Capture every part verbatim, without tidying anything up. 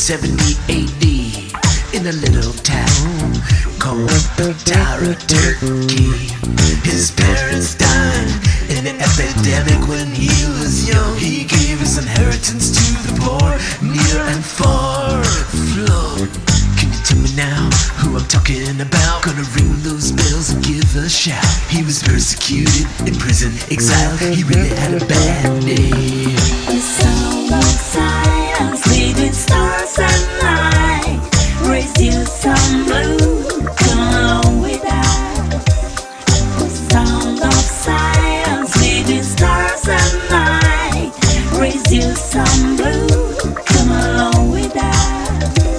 seventy A D in a little town called Tara, Turkey. His parents died in an epidemic when he was young. He gave his inheritance to the poor, near and far flung. Can you tell me now who I'm talking about? Gonna ring those bells and give a shout. He was persecuted, in prison, exiled. He really had a bad day. The sound of silence, leading stars and light. Raise you some blue, come along with that. The sound of silence, leading stars and light. Raise you some blue, come along with that.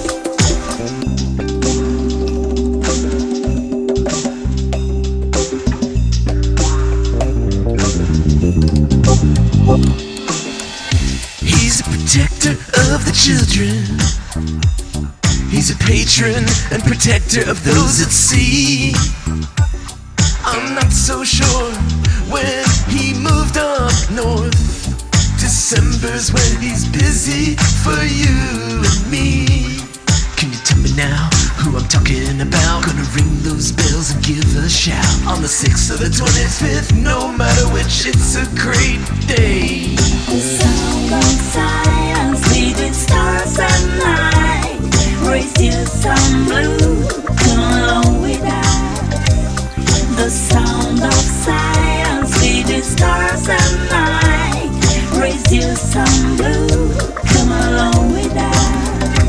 He's a protector of the children. He's a patron and protector of those at sea. I'm not so sure when he moved up north. December's when he's busy for you and me. Can you tell me now who I'm talking about? Gonna ring those bells and give a shout. On the sixth or the twenty-fifth, no matter which, it's a great day. The sound of silence, leading stars and light. Raise you some blue, come along with that. The sound of silence, leading stars and light. Raise you some blue, come along with that.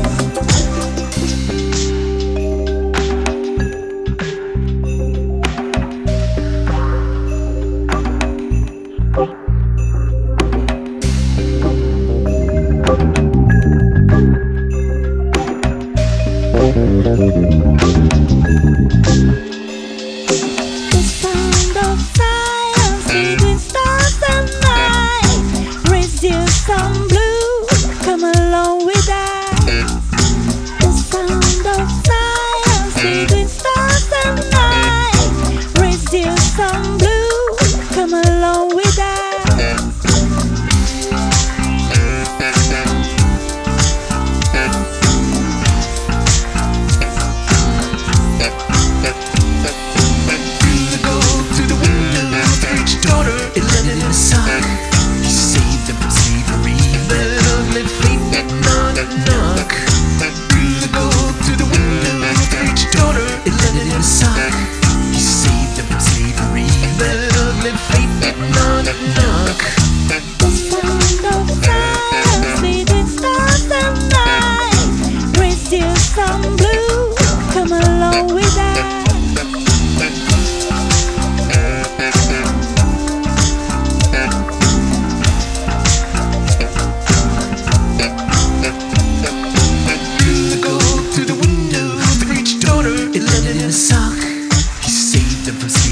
The sound of silence, leading stars and light. Raise you some blue, come along with that. The sound of silence, leading stars and light. Raise you some blue, come along with that. Sock. He saved them from